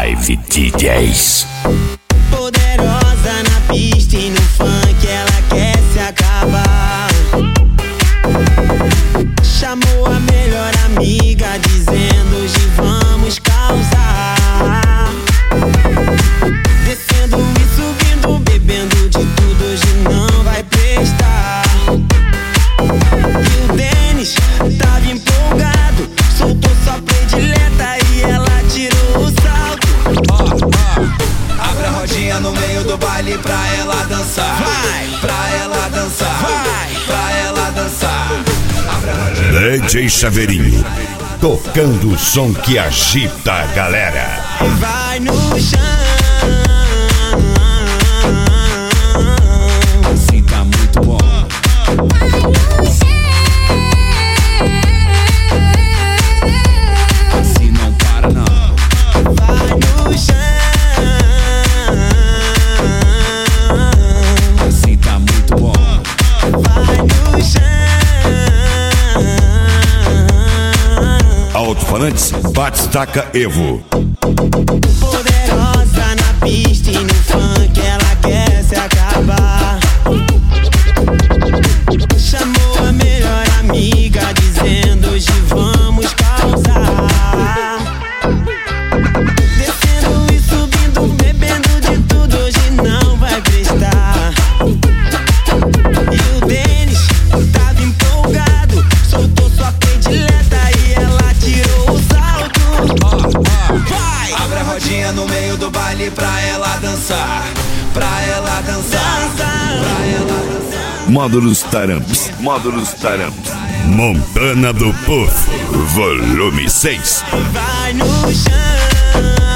Live DJs. Poderosa na pista e no funk, ela quer se acabar. Chamou a melhor amiga, dizendo hoje vamos causar. Descendo e subindo, bebendo de tudo, hoje não vai prestar. E o Denis tava empolgado, soltou sua predileta e ela tirou o salto. Abre a rodinha no meio do baile pra ela dançar. Vai! Pra ela dançar. Vai! Pra ela dançar. Abre a rodinha. DJ Chaveirinho, tocando o som que agita a galera. Vai no chão. Assim tá muito bom. Assim não para não. Vai no chão. Assim tá muito bom. Vai no chão. Alto-falantes, Batistaca Evo. Poderosa na pista e no funk, ela quer se acabar. Chamou a melhor amiga, dizendo hoje vamos causar. Descendo e subindo, bebendo de tudo, hoje não vai prestar. E o Denis tava empolgado, soltou sua predileta e ela tirou o salto. Vai! Abre a rodinha no meio do baile pra ela dançar. Pra ela dançar. Pra ela dançar. Módulos Taramps, Módulos Taramps. Montana do Puff, volume 6. Vai no chão.